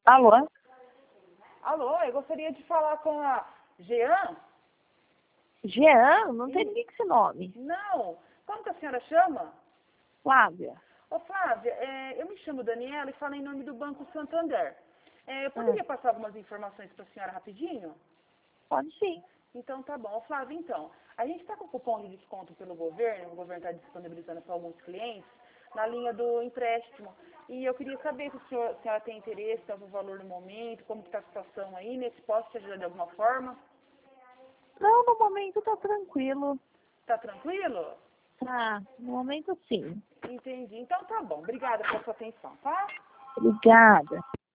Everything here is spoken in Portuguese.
Alô? Alô, eu gostaria de falar com a Jean? Jean? Não tem ninguém com esse nome. Não. Como que a senhora chama? Flávia. Ô, Flávia, eu me chamo Daniela e falo em nome do Banco Santander. Eu poderia passar algumas informações para a senhora rapidinho? Pode sim. Então, tá bom. Ô, Flávia, então, a gente está com cupom de desconto pelo governo, o governo está disponibilizando para alguns clientes, na linha do empréstimo. E eu queria saber se a senhora tem interesse, qual é o valor no momento, como está a situação aí, né? Se posso te ajudar de alguma forma. Não, no momento tá tranquilo. Tá tranquilo? Tá, no momento sim. Entendi. Então tá bom. Obrigada pela sua atenção, tá? Obrigada.